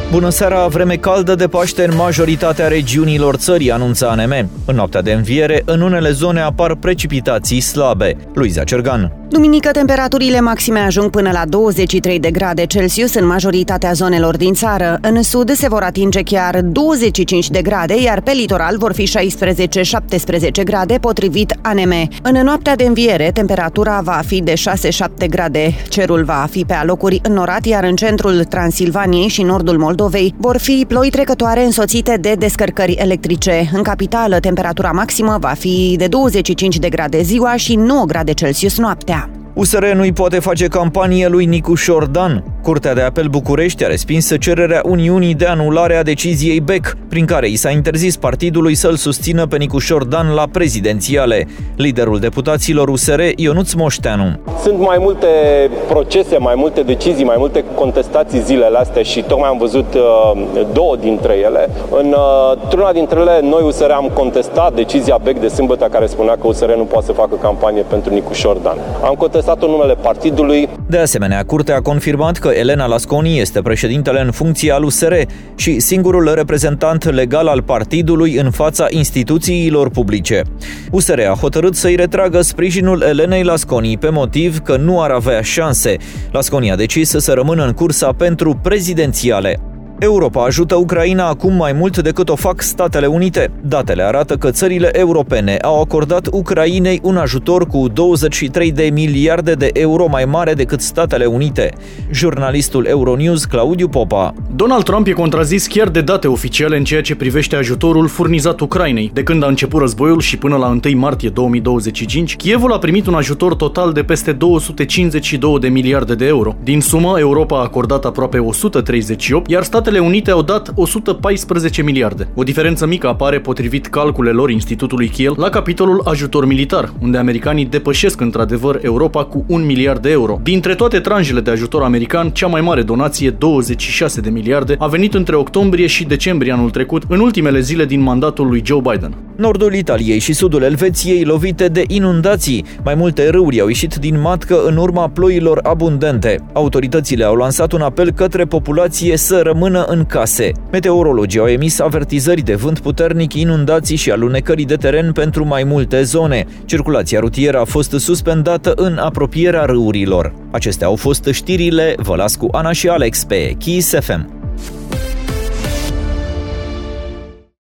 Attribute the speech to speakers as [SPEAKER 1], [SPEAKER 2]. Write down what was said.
[SPEAKER 1] Bună seara, vreme caldă de Paște în majoritatea regiunilor țării, anunță ANM. În noaptea de înviere, în unele zone apar precipitații slabe. Luiza Cergan.
[SPEAKER 2] Duminică, temperaturile maxime ajung până la 23 de grade Celsius în majoritatea zonelor din țară. În sud se vor atinge chiar 25 de grade, iar pe litoral vor fi 16-17 grade, potrivit ANM. În noaptea de înviere, temperatura va fi de 6-7 grade. Cerul va fi pe alocuri înnorat, iar în centrul Transilvaniei și nordul Moldovei vor fi ploi trecătoare însoțite de descărcări electrice. În capitală, temperatura maximă va fi de 25 de grade ziua și 9 grade Celsius noaptea.
[SPEAKER 1] USR nu-i poate face campanie lui Nicu Șordan. Curtea de Apel București a respins cererea Uniunii de anulare a deciziei BEC, prin care i s-a interzis partidului să-l susțină pe Nicu Șordan la prezidențiale. Liderul deputaților USR, Ionuț Moșteanu.
[SPEAKER 3] Sunt mai multe procese, mai multe decizii, mai multe contestații zilele astea și tocmai am văzut două dintre ele. Într-una dintre ele, noi USR am contestat decizia BEC de sâmbătă care spunea că USR nu poate să facă campanie pentru Nicu Șordan. Am contestat-o în numele partidului.
[SPEAKER 1] De asemenea, Curtea a confirmat că Elena Lasconi este președintele în funcție al USR și singurul reprezentant legal al partidului în fața instituțiilor publice. USR a hotărât să-i retragă sprijinul Elenei Lasconi pe motiv că nu ar avea șanse. Lasconi a decis să rămână în cursa pentru prezidențiale. Europa ajută Ucraina acum mai mult decât o fac Statele Unite. Datele arată că țările europene au acordat Ucrainei un ajutor cu 23 de miliarde de euro mai mare decât Statele Unite. Jurnalistul Euronews Claudiu Popa.
[SPEAKER 4] Donald Trump e contrazis chiar de date oficiale în ceea ce privește ajutorul furnizat Ucrainei. De când a început războiul și până la 1 martie 2025, Kievul a primit un ajutor total de peste 252 de miliarde de euro. Din sumă, Europa a acordat aproape 138, iar Statele Unite au dat 114 miliarde. O diferență mică apare, potrivit calculelor Institutului Kiel, la capitolul ajutor militar, unde americanii depășesc într-adevăr Europa cu 1 miliard de euro. Dintre toate tranjele de ajutor american, cea mai mare donație, 26 de miliarde, a venit între octombrie și decembrie anul trecut, în ultimele zile din mandatul lui Joe Biden.
[SPEAKER 1] Nordul Italiei și sudul Elveției lovite de inundații. Mai multe râuri au ieșit din matcă în urma ploilor abundente. Autoritățile au lansat un apel către populație să rămână în case. Meteorologii au emis avertizări de vânt puternic, inundații și alunecări de teren pentru mai multe zone. Circulația rutieră a fost suspendată în apropierea râurilor. Acestea au fost știrile. Vă las cu Ana și Alex pe Kiss FM.